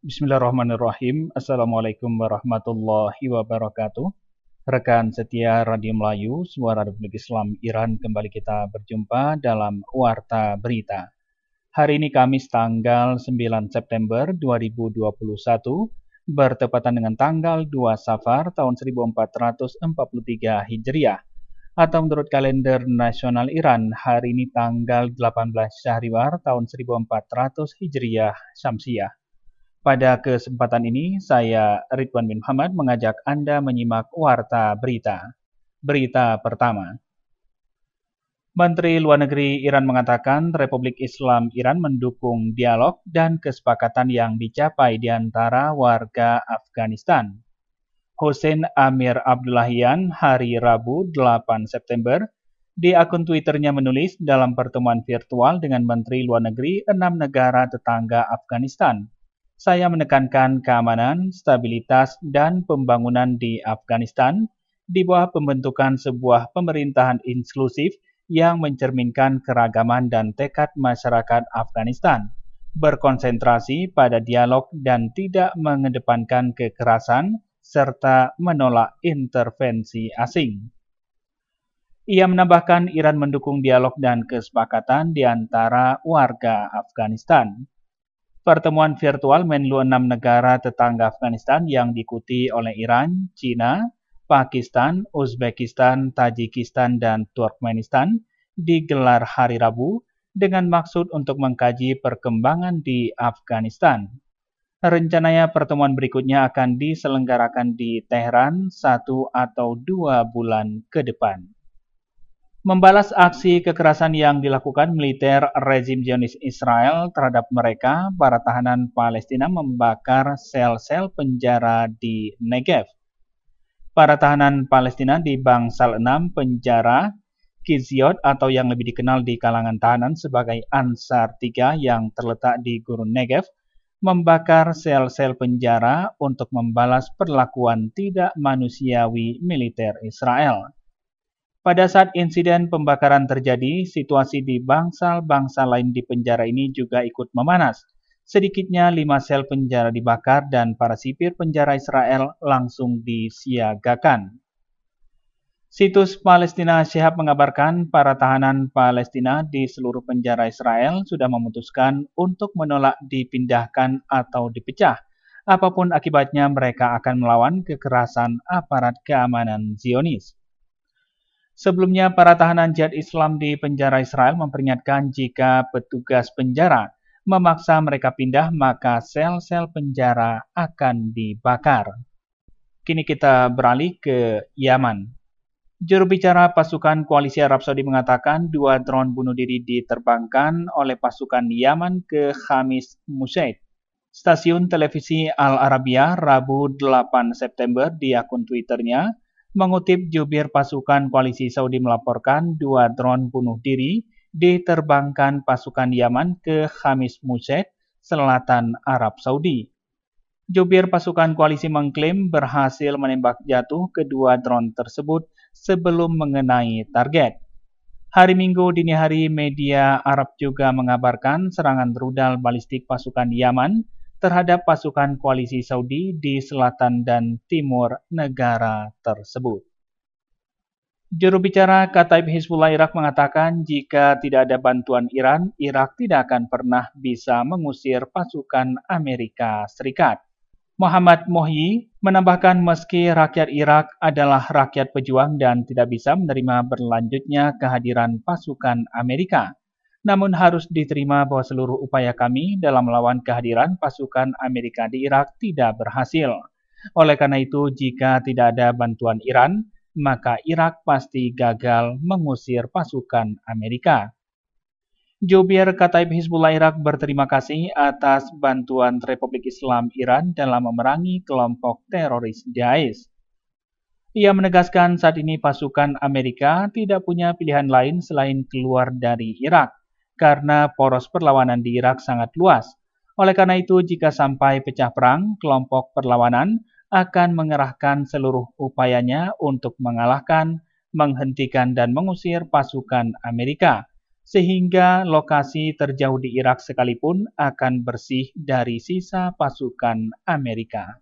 Bismillahirrahmanirrahim. Assalamualaikum warahmatullahi wabarakatuh. Rekan setia Radio Melayu, Suara Republik Islam Iran, kembali kita berjumpa dalam Warta Berita. Hari ini Kamis tanggal 9 September 2021, bertepatan dengan tanggal 2 Safar tahun 1443 Hijriah. Atau menurut kalender nasional Iran, hari ini tanggal 18 Syahriwar tahun 1400 Hijriah Syamsiah. Pada kesempatan ini, saya Ridwan bin Muhammad mengajak Anda menyimak Warta Berita. Berita pertama. Menteri Luar Negeri Iran mengatakan Republik Islam Iran mendukung dialog dan kesepakatan yang dicapai di antara warga Afghanistan. Hussein Amir Abdullahian hari Rabu 8 September di akun Twitternya menulis dalam pertemuan virtual dengan Menteri Luar Negeri 6 negara tetangga Afghanistan. Saya menekankan keamanan, stabilitas, dan pembangunan di Afghanistan di bawah pembentukan sebuah pemerintahan inklusif yang mencerminkan keragaman dan tekad masyarakat Afghanistan, berkonsentrasi pada dialog dan tidak mengedepankan kekerasan, serta menolak intervensi asing. Ia menambahkan Iran mendukung dialog dan kesepakatan di antara warga Afghanistan. Pertemuan virtual Menlu 6 negara tetangga Afghanistan yang diikuti oleh Iran, China, Pakistan, Uzbekistan, Tajikistan, dan Turkmenistan digelar hari Rabu dengan maksud untuk mengkaji perkembangan di Afghanistan. Rencananya pertemuan berikutnya akan diselenggarakan di Teheran 1 atau 2 bulan ke depan. Membalas aksi kekerasan yang dilakukan militer rezim Zionis Israel terhadap mereka, para tahanan Palestina membakar sel-sel penjara di Negev. Para tahanan Palestina di Bangsal 6 penjara Kiziot atau yang lebih dikenal di kalangan tahanan sebagai Ansar 3 yang terletak di Gurun Negev, membakar sel-sel penjara untuk membalas perlakuan tidak manusiawi militer Israel. Pada saat insiden pembakaran terjadi, situasi di bangsal-bangsal lain di penjara ini juga ikut memanas. Sedikitnya 5 sel penjara dibakar dan para sipir penjara Israel langsung disiagakan. Situs Palestina Syihab mengabarkan para tahanan Palestina di seluruh penjara Israel sudah memutuskan untuk menolak dipindahkan atau dipecah. Apapun akibatnya, mereka akan melawan kekerasan aparat keamanan Zionis. Sebelumnya, para tahanan jihad Islam di penjara Israel memperingatkan jika petugas penjara memaksa mereka pindah, maka sel-sel penjara akan dibakar. Kini kita beralih ke Yaman. Juru bicara pasukan koalisi Arab Saudi mengatakan 2 drone bunuh diri diterbangkan oleh pasukan Yaman ke Khamis Musait. Stasiun televisi Al Arabiya Rabu 8 September di akun Twitternya mengutip jubir pasukan koalisi Saudi melaporkan 2 drone bunuh diri diterbangkan pasukan Yaman ke Khamis Musait, selatan Arab Saudi. Jubir pasukan koalisi mengklaim berhasil menembak jatuh kedua drone tersebut sebelum mengenai target. Hari Minggu dini hari, media Arab juga mengabarkan serangan rudal balistik pasukan Yaman terhadap pasukan koalisi Saudi di selatan dan timur negara tersebut. Juru bicara Kataib Hizbullah Irak mengatakan jika tidak ada bantuan Iran, Irak tidak akan pernah bisa mengusir pasukan Amerika Serikat. Muhammad Mohyi menambahkan meski rakyat Irak adalah rakyat pejuang dan tidak bisa menerima berlanjutnya kehadiran pasukan Amerika, namun harus diterima bahwa seluruh upaya kami dalam melawan kehadiran pasukan Amerika di Irak tidak berhasil. Oleh karena itu, jika tidak ada bantuan Iran, maka Irak pasti gagal mengusir pasukan Amerika. Jubir Kataib Hizbullah Irak berterima kasih atas bantuan Republik Islam Iran dalam memerangi kelompok teroris Daesh. Ia menegaskan saat ini pasukan Amerika tidak punya pilihan lain selain keluar dari Irak, karena poros perlawanan di Irak sangat luas. Oleh karena itu, jika sampai pecah perang, kelompok perlawanan akan mengerahkan seluruh upayanya untuk mengalahkan, menghentikan, dan mengusir pasukan Amerika, sehingga lokasi terjauh di Irak sekalipun akan bersih dari sisa pasukan Amerika.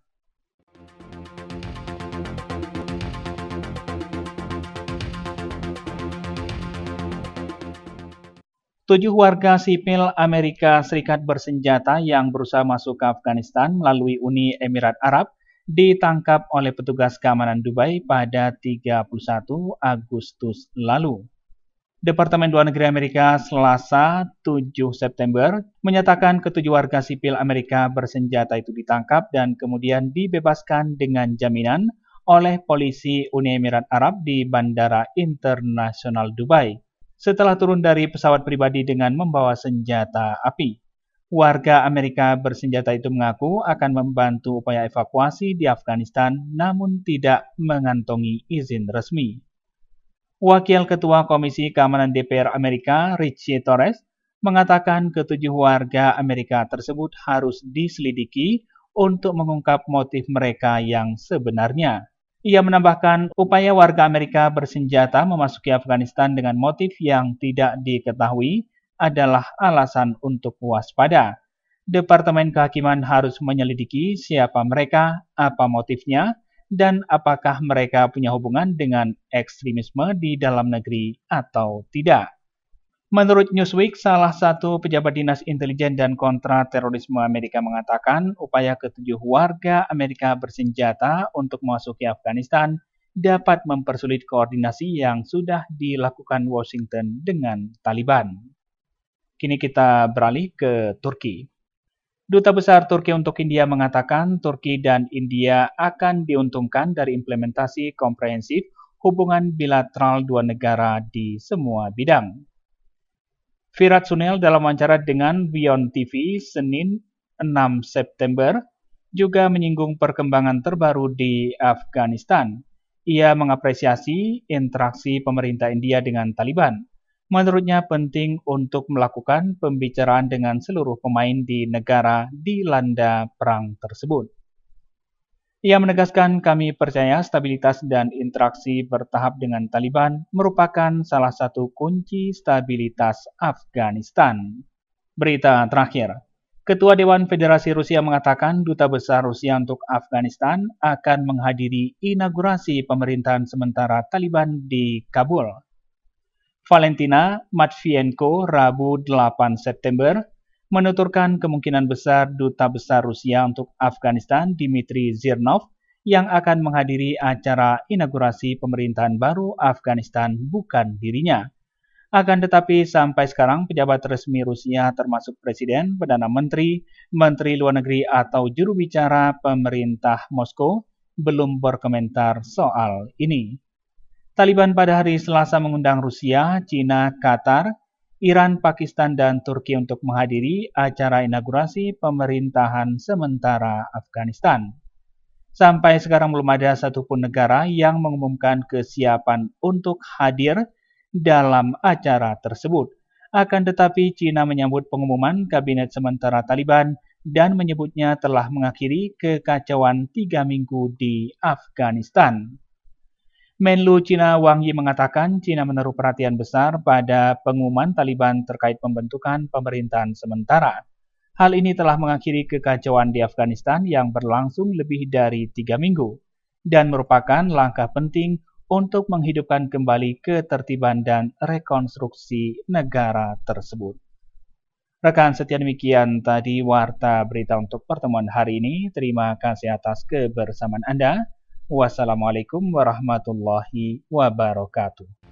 Tujuh warga sipil Amerika Serikat bersenjata yang berusaha masuk ke Afghanistan melalui Uni Emirat Arab ditangkap oleh petugas keamanan Dubai pada 31 Agustus lalu. Departemen Luar Negeri Amerika Selasa 7 September menyatakan ketujuh warga sipil Amerika bersenjata itu ditangkap dan kemudian dibebaskan dengan jaminan oleh polisi Uni Emirat Arab di Bandara Internasional Dubai setelah turun dari pesawat pribadi dengan membawa senjata api. Warga Amerika bersenjata itu mengaku akan membantu upaya evakuasi di Afghanistan namun tidak mengantongi izin resmi. Wakil Ketua Komisi Keamanan DPR Amerika, Richie Torres, mengatakan ketujuh warga Amerika tersebut harus diselidiki untuk mengungkap motif mereka yang sebenarnya. Ia menambahkan upaya warga Amerika bersenjata memasuki Afghanistan dengan motif yang tidak diketahui adalah alasan untuk waspada. Departemen Kehakiman harus menyelidiki siapa mereka, apa motifnya, dan apakah mereka punya hubungan dengan ekstremisme di dalam negeri atau tidak. Menurut Newsweek, salah satu pejabat dinas intelijen dan kontraterorisme Amerika mengatakan upaya ketujuh warga Amerika bersenjata untuk memasuki Afghanistan dapat mempersulit koordinasi yang sudah dilakukan Washington dengan Taliban. Kini kita beralih ke Turki. Duta Besar Turki untuk India mengatakan Turki dan India akan diuntungkan dari implementasi komprehensif hubungan bilateral dua negara di semua bidang. Virat Sunil dalam wawancara dengan Beyond TV Senin 6 September juga menyinggung perkembangan terbaru di Afghanistan. Ia mengapresiasi interaksi pemerintah India dengan Taliban. Menurutnya penting untuk melakukan pembicaraan dengan seluruh pemain di negara dilanda perang tersebut. Ia menegaskan kami percaya stabilitas dan interaksi bertahap dengan Taliban merupakan salah satu kunci stabilitas Afghanistan. Berita terakhir, Ketua Dewan Federasi Rusia mengatakan Duta Besar Rusia untuk Afghanistan akan menghadiri inaugurasi pemerintahan sementara Taliban di Kabul. Valentina Matvienko Rabu 8 September menuturkan kemungkinan besar Duta Besar Rusia untuk Afghanistan Dmitry Zirnov yang akan menghadiri acara inaugurasi pemerintahan baru Afghanistan bukan dirinya. Akan tetapi sampai sekarang pejabat resmi Rusia termasuk Presiden, Perdana Menteri, Menteri Luar Negeri atau juru bicara pemerintah Moskow belum berkomentar soal ini. Taliban pada hari Selasa mengundang Rusia, China, Qatar, Iran, Pakistan, dan Turki untuk menghadiri acara inaugurasi pemerintahan sementara Afghanistan. Sampai sekarang belum ada satupun negara yang mengumumkan kesiapan untuk hadir dalam acara tersebut. Akan tetapi China menyambut pengumuman kabinet sementara Taliban dan menyebutnya telah mengakhiri kekacauan 3 minggu di Afghanistan. Menlu China Wang Yi mengatakan China menaruh perhatian besar pada pengumuman Taliban terkait pembentukan pemerintahan sementara. Hal ini telah mengakhiri kekacauan di Afghanistan yang berlangsung lebih dari 3 minggu dan merupakan langkah penting untuk menghidupkan kembali ketertiban dan rekonstruksi negara tersebut. Rekan setia, demikian tadi warta berita untuk pertemuan hari ini. Terima kasih atas kebersamaan Anda. Wassalamualaikum warahmatullahi wabarakatuh.